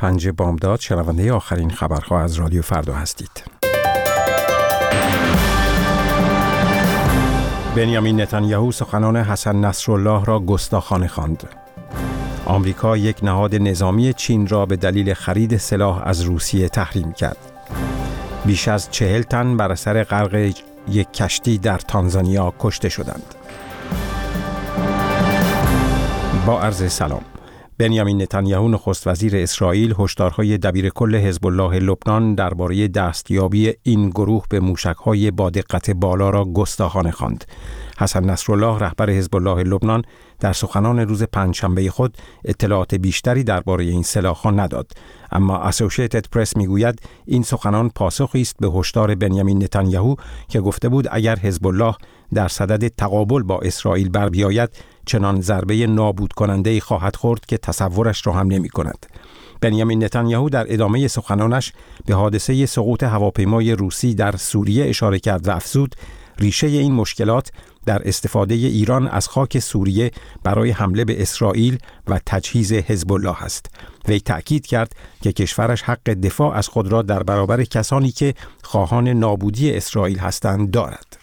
5 بامداد شنونده آخرین خبرها از رادیو فردا هستید. بنیامین نتانیاهو سخنان حسن نصرالله را گستاخانه خواند. آمریکا یک نهاد نظامی چین را به دلیل خرید سلاح از روسیه تحریم کرد. بیش از 40 تن بر اثر غرق یک کشتی در تانزانیا کشته شدند. با عرض سلام. بنیامین نتانیاهو نخست وزیر اسرائیل هشدارهای دبیرکل حزب الله لبنان درباره دستیابی این گروه به موشک‌های با دقت بالا را گستاخانه خواند. حسن نصرالله رهبر حزب الله لبنان در سخنان روز پنجشنبه خود اطلاعات بیشتری درباره این سلاح‌ها نداد، اما اسوسییتد پرس میگوید این سخنان پاسخی است به هشدار بنیامین نتانیاهو که گفته بود اگر حزب الله در صدد تقابل با اسرائیل بر بیاید چنان ضربه نابود کننده‌ای خواهد خورد که تصورش را هم نمی‌کند. بنیامین نتانیاهو در ادامه سخنانش به حادثه سقوط هواپیمای روسی در سوریه اشاره کرد و افزود ریشه این مشکلات در استفاده ایران از خاک سوریه برای حمله به اسرائیل و تجهیز حزب الله است. وی تأکید کرد که کشورش حق دفاع از خود را در برابر کسانی که خواهان نابودی اسرائیل هستند دارد.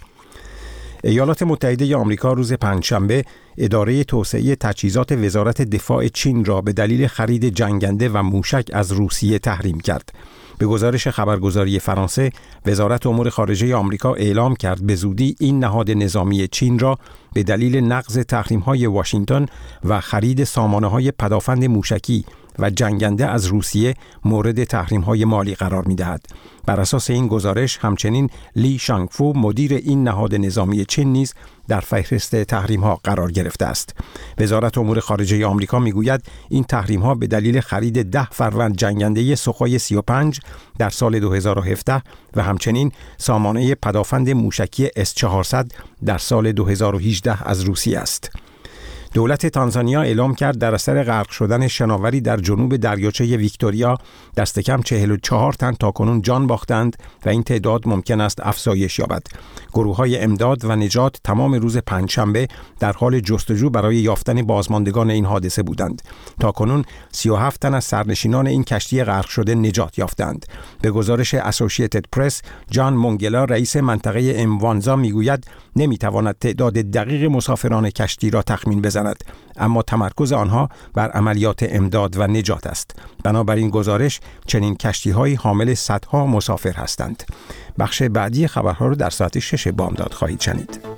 ایالات متحده آمریکا روز پنجشنبه اداره توسعه تجهیزات وزارت دفاع چین را به دلیل خرید جنگنده و موشک از روسیه تحریم کرد. به گزارش خبرگزاری فرانسه، وزارت امور خارجه آمریکا اعلام کرد به زودی این نهاد نظامی چین را به دلیل نقض تحریم‌های واشنگتن و خرید سامانه‌های پدافند موشکی و جنگنده از روسیه مورد تحریم‌های مالی قرار می‌دهد. بر اساس این گزارش همچنین لی شانگفو مدیر این نهاد نظامی چین نیز در فهرست تحریم‌ها قرار گرفته است. وزارت امور خارجه آمریکا میگوید این تحریم‌ها به دلیل خرید 10 فروند جنگنده سوخوی 35 در سال 2017 و همچنین سامانه پدافند موشکی S-400 در سال 2018 از روسیه است. دولت تانزانیا اعلام کرد در اثر غرق شدن شناوری در جنوب دریاچه ویکتوریا دست کم 44 تن تاکنون جان باختند و این تعداد ممکن است افزایش یابد. گروه‌های امداد و نجات تمام روز پنجشنبه در حال جستجو برای یافتن بازماندگان این حادثه بودند. تاکنون 37 تن از سرنشینان این کشتی غرق شده نجات یافتند. به گزارش اسوسییتد پرس، جان مونگلا رئیس منطقه اموانزا میگوید نمیتواند تعداد دقیق مسافران کشتی را تخمین بزند، اما تمرکز آنها بر عملیات امداد و نجات است. بنابراین گزارش چنین کشتی‌هایی حامل صدها مسافر هستند. بخش بعدی خبرها رو در ساعت 6 بامداد خواهید شنید.